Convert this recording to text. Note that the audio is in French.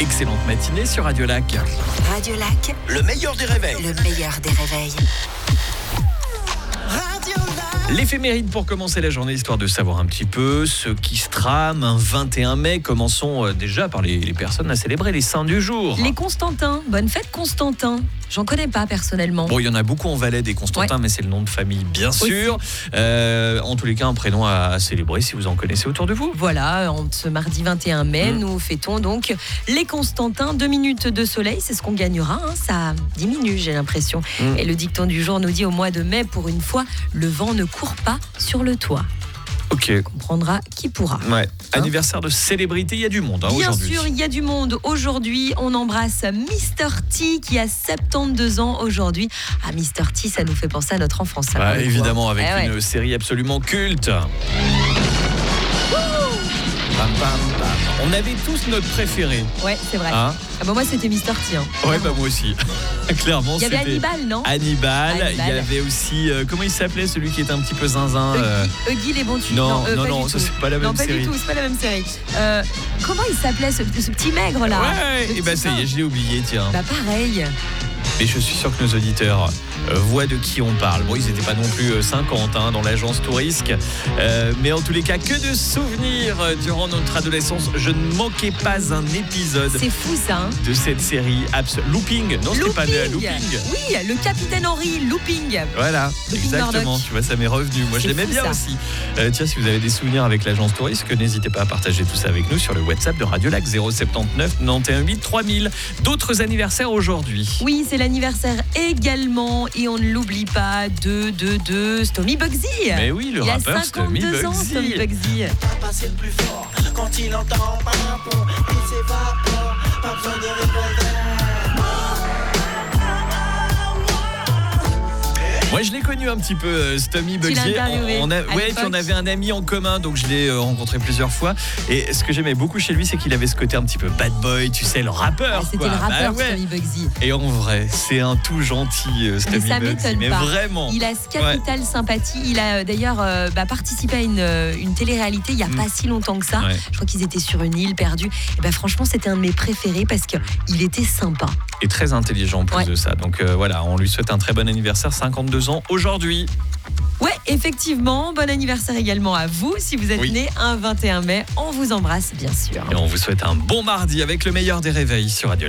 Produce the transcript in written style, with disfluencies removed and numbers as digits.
Excellente matinée sur Radio Lac. Radio Lac, Le meilleur des réveils. le meilleur des réveils. L'éphéméride pour commencer la journée, histoire de savoir un petit peu ce qui se trame un 21 mai. Commençons déjà par les personnes à célébrer les saints du jour. Les Constantins, bonne fête Constantin. J'en connais pas personnellement. Bon, il y en a beaucoup en Valais des Constantins, mais c'est le nom de famille, bien sûr. En tous les cas, un prénom à célébrer si vous en connaissez autour de vous. Voilà, ce mardi 21 mai, nous fêtons donc les Constantins. 2 minutes de soleil, c'est ce qu'on gagnera. Ça diminue, j'ai l'impression. Et le dicton du jour nous dit au mois de mai, pour une fois, le vent ne court pas sur le toit. Ok. On comprendra qui pourra. Ouais. Anniversaire de célébrité, il y a du monde Bien aujourd'hui. sûr, il y a du monde. Aujourd'hui, on embrasse Mr T qui a 72 ans aujourd'hui. Ah, Mr T, ça nous fait penser à notre enfance. Ça, Ouais, évidemment, avec Eh une série absolument culte. Bam, bam, bam. On avait tous notre préféré. Ouais, c'est vrai. Hein? Ah bah moi, c'était Mr T. Ouais, bah moi aussi. Clairement, Il y avait c'était Hannibal, non? Hannibal. Il y Hannibal. avait aussi, comment il s'appelait, celui qui était un petit peu zinzin Huggy les bons tuyaux. Non, pas non, du ça tout. c'est pas la même Non, pas série. du tout, c'est pas la même série. Comment il s'appelait ce petit maigre là? Ouais, Le et bah petit ça y est, nain. je l'ai oublié, tiens. Bah pareil. Et je suis sûr que nos auditeurs voient de qui on parle. Bon, ils n'étaient pas non plus 50 dans l'agence Tourisque. Mais en tous les cas, que de souvenirs durant notre adolescence. Je ne manquais pas un épisode C'est fou ça. Hein, de cette série. Looping. Non, c'était pas de Looping. Oui, le capitaine Henry, Looping. Voilà, Looping exactement. Murdoch. Tu vois, ça m'est revenu. Moi, je C'est l'aimais fou, bien ça. aussi. Tiens, si vous avez des souvenirs avec l'agence Tourisque, n'hésitez pas à partager tout ça avec nous sur le WhatsApp de Radio Lac 079 91 8 3000. D'autres anniversaires aujourd'hui. Oui, c'est l'anniversaire également, et on ne l'oublie pas, de Stomy Bugsy. Mais oui, le il rappeur a 52 ans, Stomy Bugsy. Papa c'est le plus fort. Quand il entend pimpon, il s'évapore. Pas besoin de revolver. Moi, je l'ai connu un petit peu, Stomy Bugsy. interviewé à Puis l'époque. on avait un ami en commun, donc je l'ai rencontré plusieurs fois. Et ce que j'aimais beaucoup chez lui, c'est qu'il avait ce côté un petit peu bad boy, tu sais, le rappeur. C'était quoi. le rappeur, Bah ouais. Stomy Bugsy. Et en vrai, c'est un tout gentil, Stomy Mais ça Bugsy. m'étonne Mais pas. vraiment. Il a ce capital sympathie. Il a d'ailleurs participé à une télé-réalité il n'y a pas si longtemps que ça. Ouais. Je crois qu'ils étaient sur une île perdue. Et franchement, c'était un de mes préférés parce qu'il était sympa. Et très intelligent en plus Ouais. de ça. Donc voilà, on lui souhaite un très bon anniversaire, 52 ans aujourd'hui. Ouais, effectivement. Bon anniversaire également à vous. Si vous êtes Oui. né un 21 mai, on vous embrasse, bien sûr. Et on vous souhaite un bon mardi avec le meilleur des réveils sur Radio Lac.